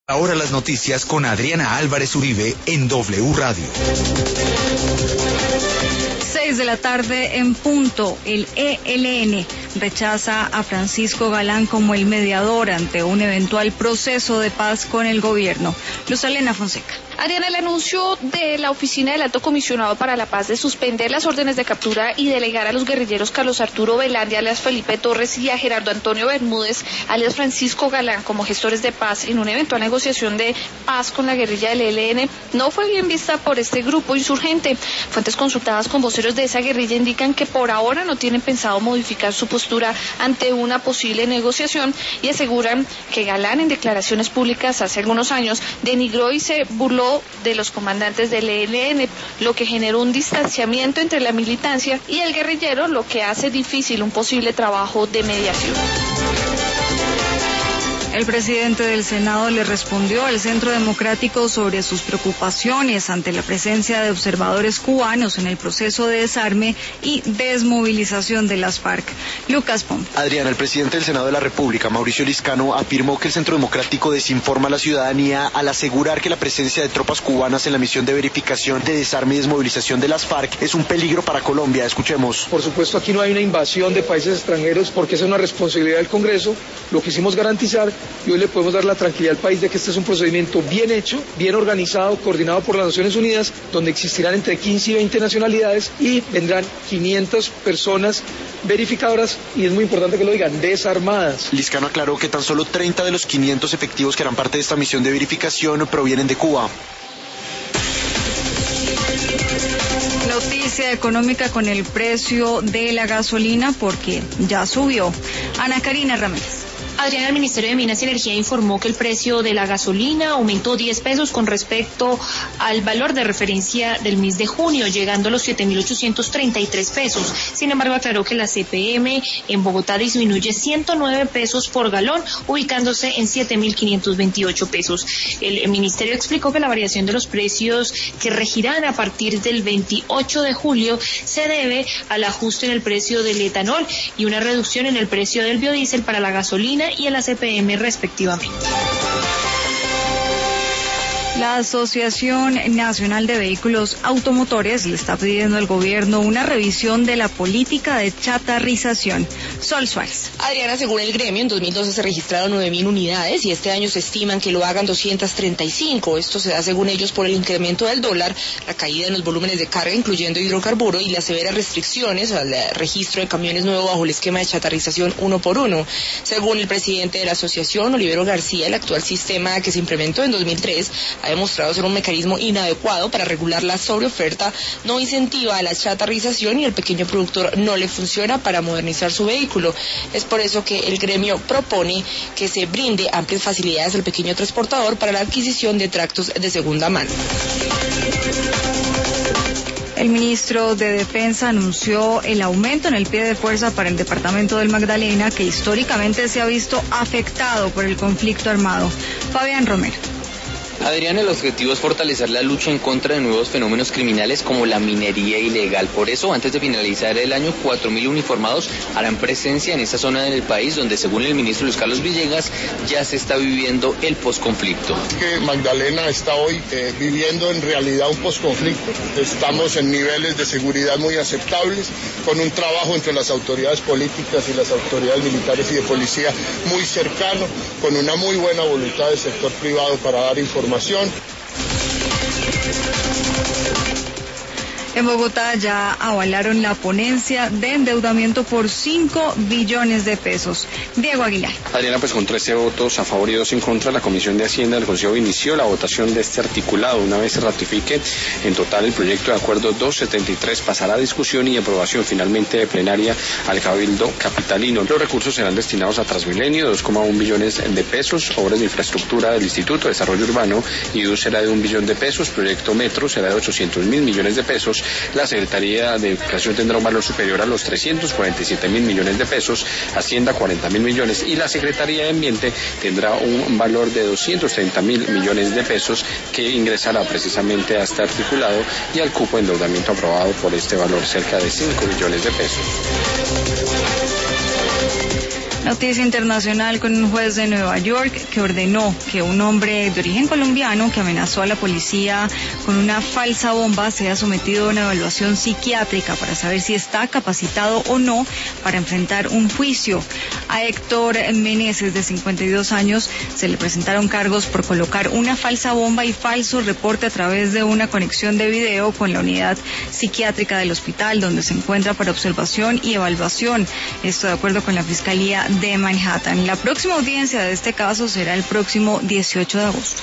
Ahora las noticias con Adriana Álvarez Uribe en W Radio. 6 de la tarde en punto. El ELN rechaza a Francisco Galán como el mediador ante un eventual proceso de paz con el gobierno. Luz Elena Fonseca. Adriana, el anuncio de la Oficina del Alto Comisionado para la Paz de suspender las órdenes de captura y delegar a los guerrilleros Carlos Arturo Velandia, alias Felipe Torres, y a Gerardo Antonio Bermúdez, alias Francisco Galán, como gestores de paz en una eventual negociación de paz con la guerrilla del ELN, no fue bien vista por este grupo insurgente. Fuentes consultadas con voceros de esa guerrilla indican que por ahora no tienen pensado modificar su postura ante una posible negociación y aseguran que Galán, en declaraciones públicas hace algunos años, denigró y se burló de los comandantes del ELN, lo que generó un distanciamiento entre la militancia y el guerrillero, lo que hace difícil un posible trabajo de mediación. El presidente del Senado le respondió al Centro Democrático sobre sus preocupaciones ante la presencia de observadores cubanos en el proceso de desarme y desmovilización de las FARC. Lucas Pom. Adriana, el presidente del Senado de la República, Mauricio Liscano, afirmó que el Centro Democrático desinforma a la ciudadanía al asegurar que la presencia de tropas cubanas en la misión de verificación de desarme y desmovilización de las FARC es un peligro para Colombia. Escuchemos. Por supuesto, aquí no hay una invasión de países extranjeros porque esa es una responsabilidad del Congreso. Lo quisimos garantizar y hoy le podemos dar la tranquilidad al país de que este es un procedimiento bien hecho, bien organizado, coordinado por las Naciones Unidas, donde existirán entre 15 y 20 nacionalidades y vendrán 500 personas verificadoras, y es muy importante que lo digan, desarmadas. Liscano aclaró que tan solo 30 de los 500 efectivos que harán parte de esta misión de verificación provienen de Cuba. Noticia económica con el precio de la gasolina porque ya subió. Ana Karina Ramírez. Adriana, el Ministerio de Minas y Energía informó que el precio de la gasolina aumentó 10 pesos con respecto al valor de referencia del mes de junio, llegando a los 7.833 pesos. Sin embargo, aclaró que la CPM en Bogotá disminuye 109 pesos por galón, ubicándose en 7.528 pesos. El Ministerio explicó que la variación de los precios que regirán a partir del 28 de julio se debe al ajuste en el precio del etanol y una reducción en el precio del biodiesel para la gasolina y en la CPM respectivamente. La Asociación Nacional de Vehículos Automotores le está pidiendo al gobierno una revisión de la política de chatarrización. Sol Suárez. Adriana, según el gremio, en 2012 se registraron 9.000 unidades y este año se estiman que lo hagan 235. Esto se da, según ellos, por el incremento del dólar, la caída en los volúmenes de carga, incluyendo hidrocarburo, y las severas restricciones al registro de camiones nuevos bajo el esquema de chatarrización 1 por 1. Según el presidente de la asociación, Olivero García, el actual sistema que se implementó en 2003 ha demostrado ser un mecanismo inadecuado para regular la sobreoferta, no incentiva a la chatarrización y el pequeño productor no le funciona para modernizar su vehículo. Es por eso que el gremio propone que se brinde amplias facilidades al pequeño transportador para la adquisición de tractos de segunda mano. El ministro de Defensa anunció el aumento en el pie de fuerza para el departamento del Magdalena, que históricamente se ha visto afectado por el conflicto armado. Fabián Romero. Adrián, el objetivo es fortalecer la lucha en contra de nuevos fenómenos criminales como la minería ilegal. Por eso, antes de finalizar el año, 4.000 uniformados harán presencia en esta zona del país, donde, según el ministro Luis Carlos Villegas, ya se está viviendo el posconflicto. Que Magdalena está hoy viviendo en realidad un posconflicto. Estamos en niveles de seguridad muy aceptables, con un trabajo entre las autoridades políticas y las autoridades militares y de policía muy cercano, con una muy buena voluntad del sector privado para dar información. En Bogotá ya avalaron la ponencia de endeudamiento por 5 billones de pesos. Diego Aguilar. Adriana, pues con 13 votos a favor y 2 en contra, la Comisión de Hacienda del Consejo inició la votación de este articulado. Una vez se ratifique, en total el proyecto de acuerdo 273 pasará a discusión y aprobación finalmente de plenaria al Cabildo Capitalino. Los recursos serán destinados a Transmilenio, 2,1 billones de pesos, obras de infraestructura del Instituto de Desarrollo Urbano, IDU será de 1 billón de pesos, proyecto Metro será de 800.000 millones de pesos, la Secretaría de Educación tendrá un valor superior a los 347.000 millones de pesos, Hacienda 40.000 millones y la Secretaría de Ambiente tendrá un valor de 230.000 millones de pesos que ingresará precisamente a este articulado y al cupo de endeudamiento aprobado por este valor, cerca de 5 billones de pesos. Noticia internacional con un juez de Nueva York que ordenó que un hombre de origen colombiano que amenazó a la policía con una falsa bomba sea sometido a una evaluación psiquiátrica para saber si está capacitado o no para enfrentar un juicio. A Héctor Meneses, de 52 años, se le presentaron cargos por colocar una falsa bomba y falso reporte a través de una conexión de video con la unidad psiquiátrica del hospital donde se encuentra para observación y evaluación. Esto de acuerdo con la Fiscalía de Manhattan. La próxima audiencia de este caso será el próximo 18 de agosto.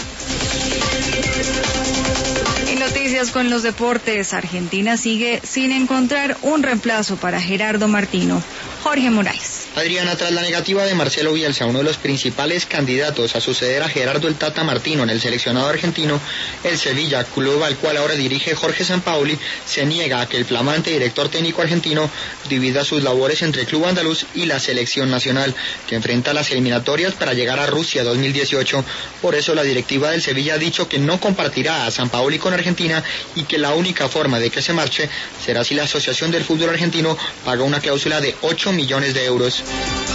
En noticias con los deportes, Argentina sigue sin encontrar un reemplazo para Gerardo Martino. Jorge Morales. Adriana, tras la negativa de Marcelo Bielsa, uno de los principales candidatos a suceder a Gerardo el Tata Martino en el seleccionado argentino, el Sevilla, club al cual ahora dirige Jorge Sampaoli, se niega a que el flamante director técnico argentino divida sus labores entre el club andaluz y la selección nacional, que enfrenta las eliminatorias para llegar a Rusia 2018. Por eso la directiva del Sevilla ha dicho que no compartirá a Sampaoli con Argentina y que la única forma de que se marche será si la Asociación del Fútbol Argentino paga una cláusula de 8 millones de euros.